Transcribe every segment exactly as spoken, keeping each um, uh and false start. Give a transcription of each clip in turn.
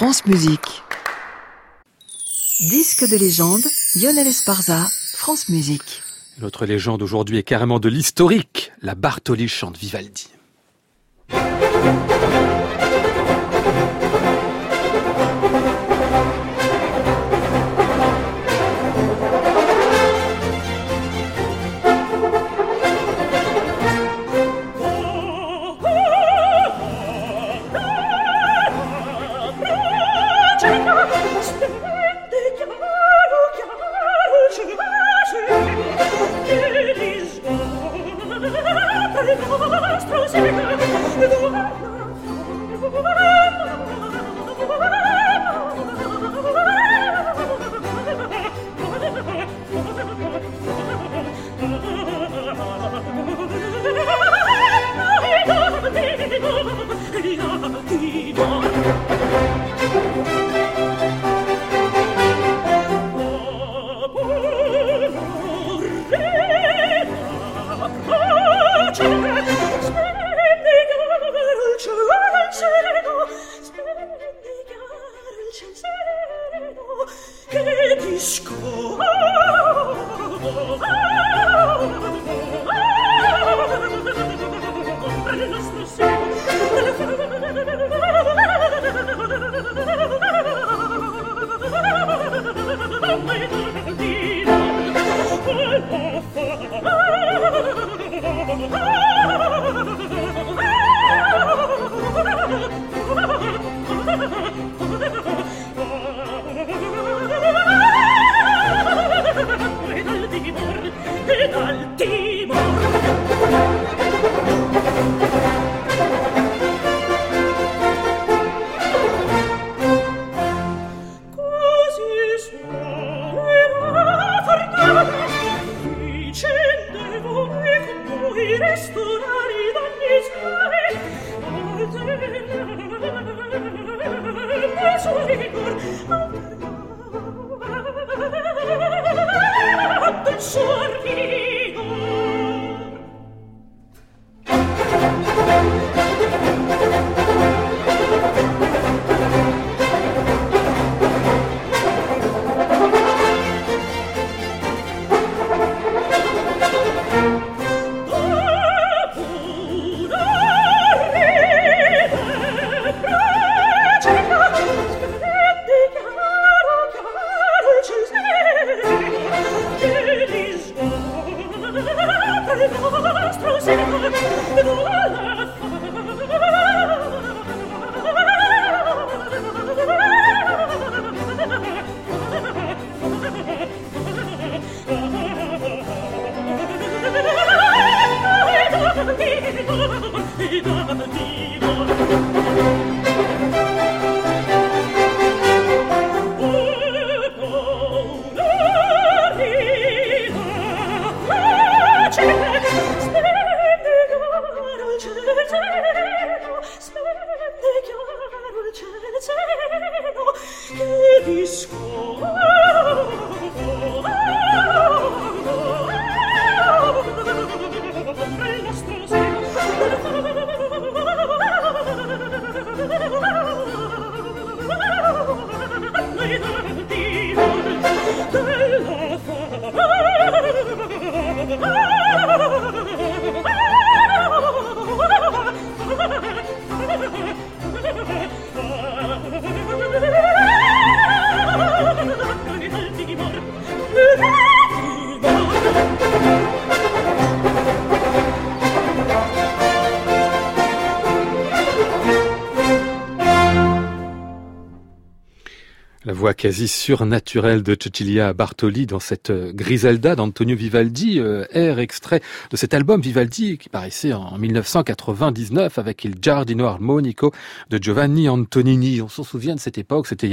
France Musique. Disque de légende, Lionel Esparza, France Musique. Notre légende aujourd'hui est carrément de l'historique. La Bartoli chante Vivaldi. La voix quasi surnaturelle de Cecilia Bartoli dans cette Griselda d'Antonio Vivaldi, euh, air extrait de cet album Vivaldi qui paraissait en dix-neuf cent quatre-vingt-dix-neuf avec Il Giardino Armonico de Giovanni Antonini. On s'en souvient de cette époque, c'était il y a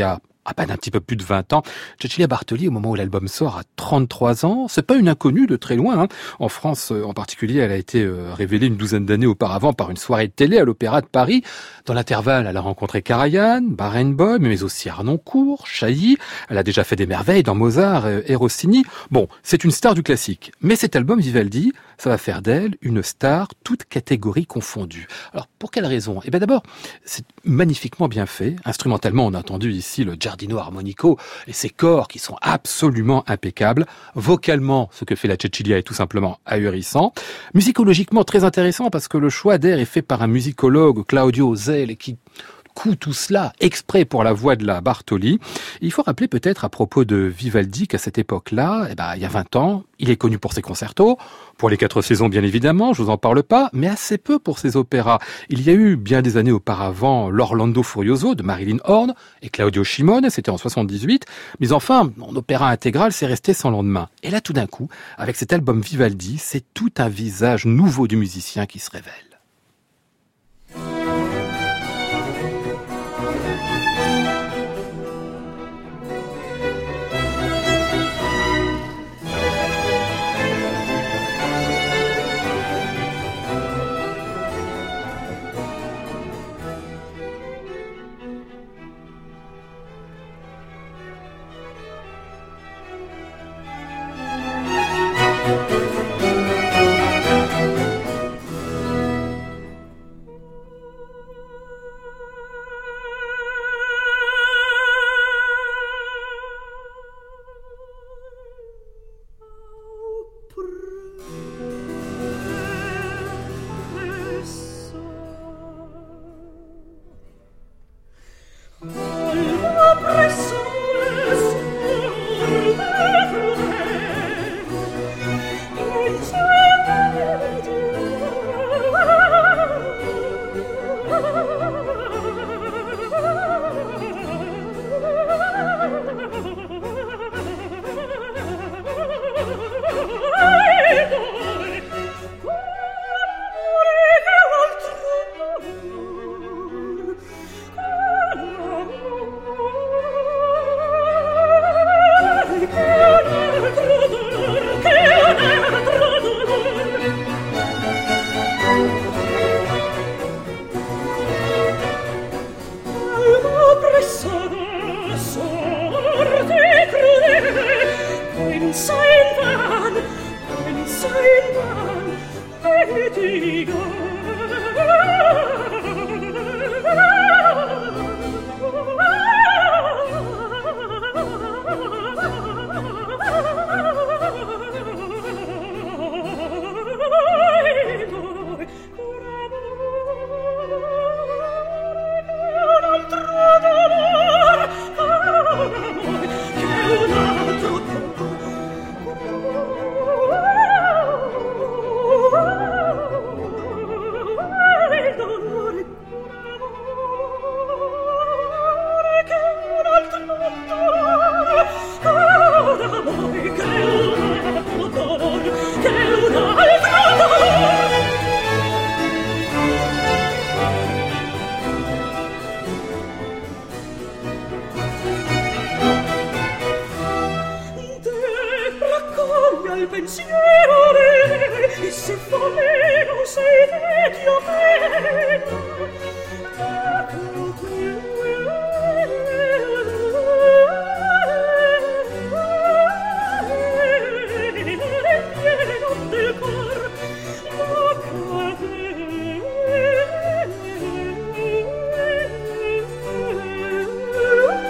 à peine un petit peu plus de vingt ans. Cecilia Bartoli, au moment où l'album sort, a trente-trois ans. C'est pas une inconnue de très loin, hein. En France, en particulier, elle a été euh, révélée une douzaine d'années auparavant par une soirée de télé à l'Opéra de Paris. Dans l'intervalle, elle a rencontré Karajan, Barenboim, mais aussi Harnoncourt, Chailly. Elle a déjà fait des merveilles dans Mozart et Rossini. Bon, c'est une star du classique. Mais cet album Vivaldi, ça va faire d'elle une star, toute catégorie confondue. Alors, pour quelle raison? Eh bien d'abord, c'est magnifiquement bien fait. Instrumentalement, on a entendu ici le Giardino Armonico et ses corps qui sont absolument impeccables. Vocalement, ce que fait la Cecilia est tout simplement ahurissant. Musicologiquement, très intéressant parce que le choix d'air est fait par un musicologue, Claudio Zell, qui coud tout cela exprès pour la voix de la Bartoli. Il faut rappeler peut-être à propos de Vivaldi qu'à cette époque-là, eh ben, il y a vingt ans, il est connu pour ses concertos, pour les quatre saisons bien évidemment, je vous en parle pas, mais assez peu pour ses opéras. Il y a eu bien des années auparavant l'Orlando Furioso de Marilyn Horne et Claudio Scimone, c'était en soixante-dix-huit, mais enfin, en opéra intégral, c'est resté sans lendemain. Et là tout d'un coup, avec cet album Vivaldi, c'est tout un visage nouveau du musicien qui se révèle.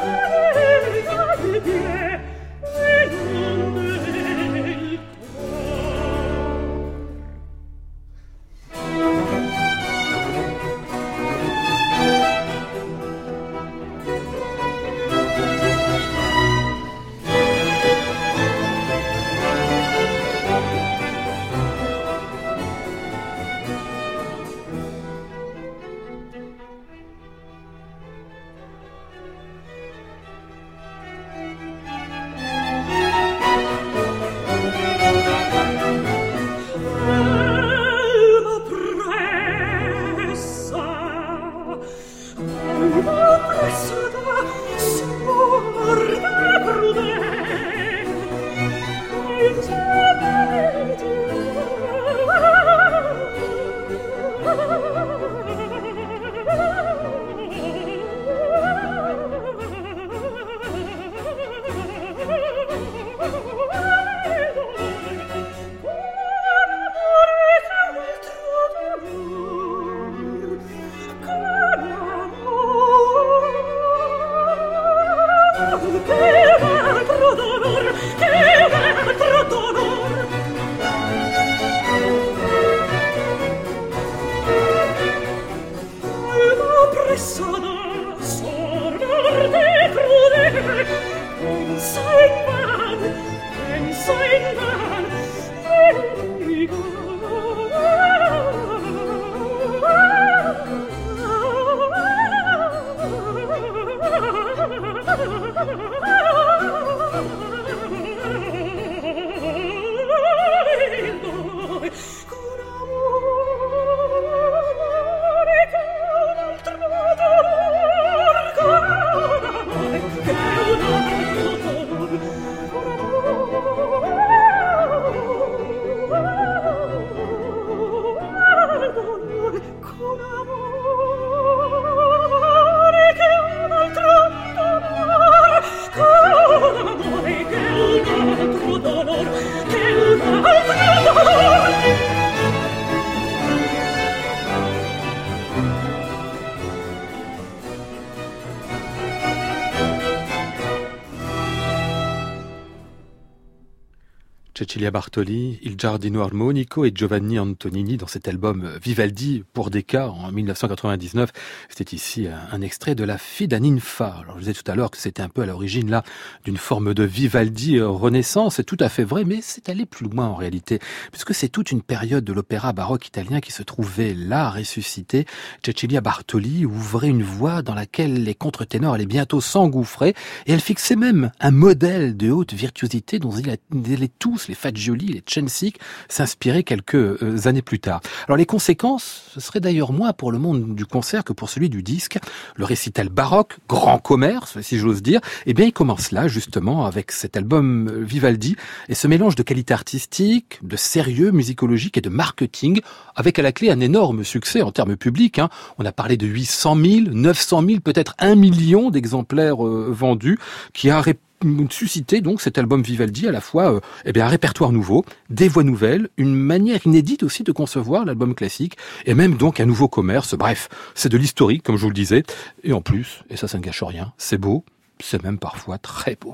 Yeah. Cecilia Bartoli, Il Giardino Armonico et Giovanni Antonini dans cet album Vivaldi pour Decca en dix-neuf cent quatre-vingt-dix-neuf. C'était ici un extrait de La Fida Ninfa. Alors je disais tout à l'heure que c'était un peu à l'origine là d'une forme de Vivaldi renaissance. C'est tout à fait vrai, mais c'est allé plus loin en réalité, puisque c'est toute une période de l'opéra baroque italien qui se trouvait là ressuscité. Cecilia Bartoli ouvrait une voie dans laquelle les contre-ténors allaient bientôt s'engouffrer, et elle fixait même un modèle de haute virtuosité dont ils allaient tous, les Fagioli, les Censik, s'inspiraient quelques euh, années plus tard. Alors les conséquences, ce serait d'ailleurs moins pour le monde du concert que pour celui du disque. Le récital baroque, grand commerce, si j'ose dire, eh bien il commence là justement avec cet album Vivaldi et ce mélange de qualité artistique, de sérieux musicologique et de marketing, avec à la clé un énorme succès en termes publics. Hein. On a parlé de huit cent mille, neuf cent mille, peut-être un million d'exemplaires euh, vendus, qui a ré- suscité donc cet album Vivaldi à la fois euh, eh bien un répertoire nouveau, des voix nouvelles, une manière inédite aussi de concevoir l'album classique et même donc un nouveau commerce. Bref, c'est de l'historique comme je vous le disais et en plus, et ça ça ne gâche rien, c'est beau, c'est même parfois très beau.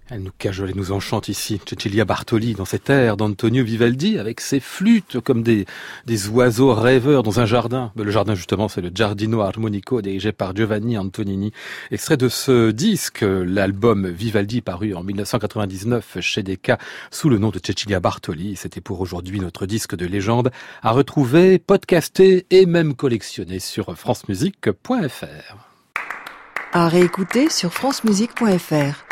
Elle nous cajole et nous enchante ici, Cecilia Bartoli, dans cet air d'Antonio Vivaldi, avec ses flûtes comme des, des oiseaux rêveurs dans un jardin. Le jardin, justement, c'est le Giardino Armonico, dirigé par Giovanni Antonini. Extrait de ce disque, l'album Vivaldi, paru en dix-neuf cent quatre-vingt-dix-neuf chez Decca, sous le nom de Cecilia Bartoli. C'était pour aujourd'hui notre disque de légende, à retrouver, podcaster et même collectionner sur francemusique point f r. À réécouter sur francemusique point f r.